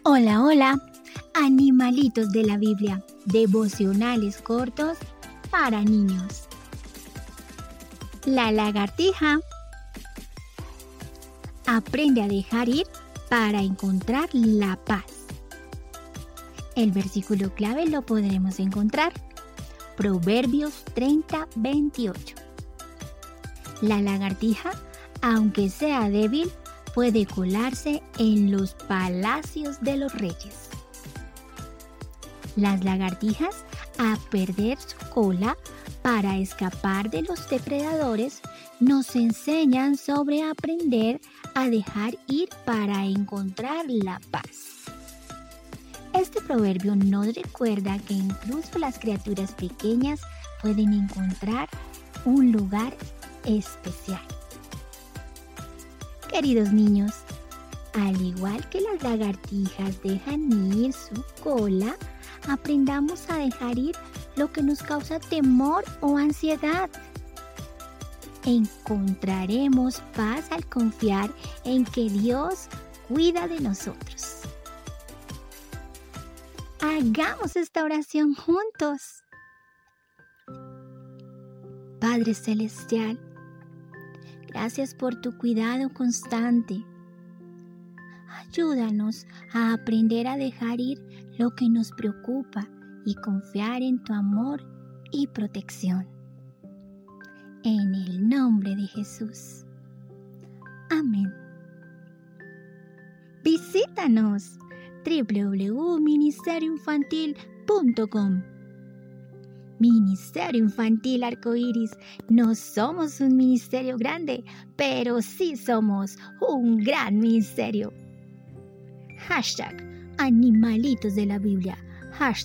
Hola, hola, animalitos de la Biblia, devocionales cortos para niños. La lagartija aprende a dejar ir para encontrar la paz. El versículo clave lo podremos encontrar. Proverbios 30:28. La lagartija, aunque sea débil, puede colarse en los palacios de los reyes. Las lagartijas, a perder su cola para escapar de los depredadores, nos enseñan sobre aprender a dejar ir para encontrar la paz. Este proverbio nos recuerda que incluso las criaturas pequeñas pueden encontrar un lugar especial. Queridos niños, al igual que las lagartijas dejan ir su cola, aprendamos a dejar ir lo que nos causa temor o ansiedad. Encontraremos paz al confiar en que Dios cuida de nosotros. Hagamos esta oración juntos. Padre Celestial, gracias por tu cuidado constante. Ayúdanos a aprender a dejar ir lo que nos preocupa y confiar en tu amor y protección. En el nombre de Jesús. Amén. Visítanos www.ministerioinfantil.com. Ministerio Infantil Arcoíris. No somos un ministerio grande, pero sí somos un gran ministerio. #Animalitos de la Biblia.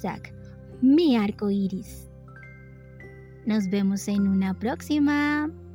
#Mi arcoíris. Nos vemos en una próxima.